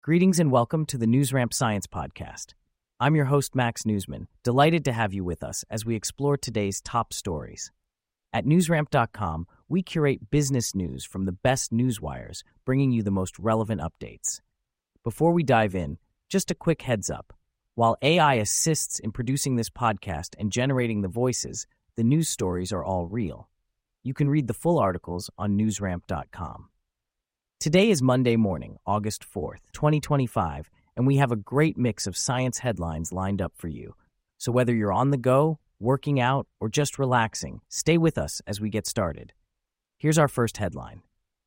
Greetings and welcome to the NewsRamp Science Podcast. I'm your host, Max Newsman, delighted to have you with us as we explore today's top stories. At newsramp.com, we curate business news from the best newswires, bringing you the most relevant updates. Before we dive in, just a quick heads up. While AI assists in producing this podcast and generating the voices, the news stories are all real. You can read the full articles on newsramp.com. Today is Monday morning, August 4th, 2025, and we have a great mix of science headlines lined up for you. So whether you're on the go, working out, or just relaxing, stay with us as we get started. Here's our first headline.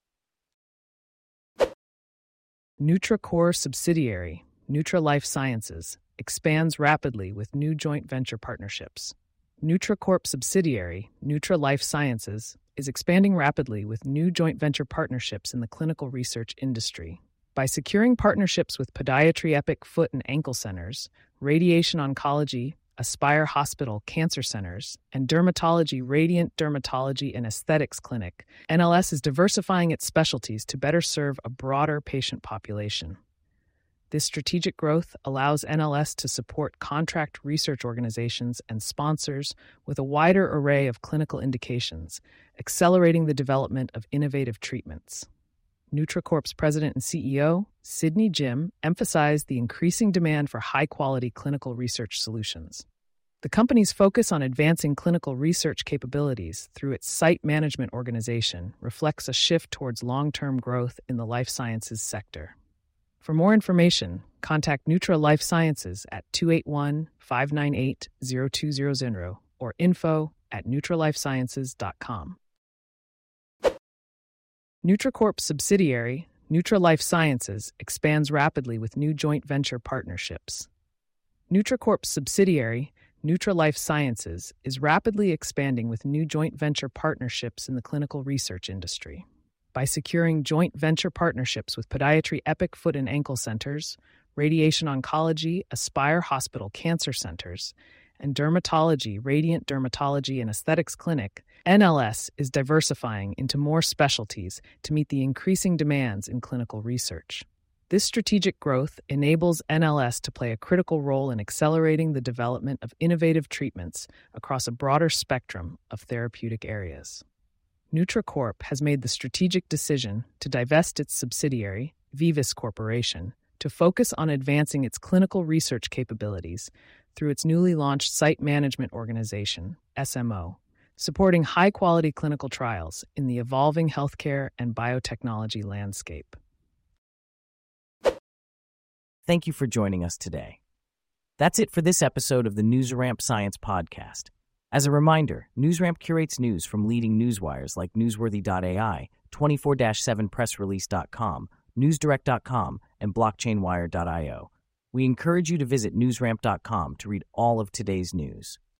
NutraCore subsidiary, NutraLife Sciences, expands rapidly with new joint venture partnerships. NutraCorp subsidiary, NutraLife Sciences, is expanding rapidly with new joint venture partnerships in the clinical research industry. By securing partnerships with Podiatry Epic Foot and Ankle Centers, Radiation Oncology, Aspire Hospital Cancer Centers, and Dermatology Radiant Dermatology and Aesthetics Clinic, NLS is diversifying its specialties to better serve a broader patient population. This strategic growth allows NLS to support contract research organizations and sponsors with a wider array of clinical indications, accelerating the development of innovative treatments. NutraCorp's president and CEO, Sidney Jim, emphasized the increasing demand for high-quality clinical research solutions. The company's focus on advancing clinical research capabilities through its site management organization reflects a shift towards long-term growth in the life sciences sector. For more information, contact NutraLife Sciences at 281-598-0200 or info@nutralifesciences.com. NutraCorp subsidiary, NutraLife Sciences, expands rapidly with new joint venture partnerships. NutraCorp subsidiary, NutraLife Sciences, is rapidly expanding with new joint venture partnerships in the clinical research industry. By securing joint venture partnerships with Podiatry Epic Foot and Ankle Centers, Radiation Oncology, Aspire Hospital Cancer Centers, and Dermatology Radiant Dermatology and Aesthetics Clinic, NLS is diversifying into more specialties to meet the increasing demands in clinical research. This strategic growth enables NLS to play a critical role in accelerating the development of innovative treatments across a broader spectrum of therapeutic areas. NutraCorp has made the strategic decision to divest its subsidiary, Vivus Corporation, to focus on advancing its clinical research capabilities through its newly launched Site Management Organization, SMO, supporting high-quality clinical trials in the evolving healthcare and biotechnology landscape. Thank you for joining us today. That's it for this episode of the NewsRamp Science Podcast. As a reminder, NewsRamp curates news from leading newswires like Newsworthy.ai, 24/7pressrelease.com, NewsDirect.com, and BlockchainWire.io. We encourage you to visit newsramp.com to read all of today's news.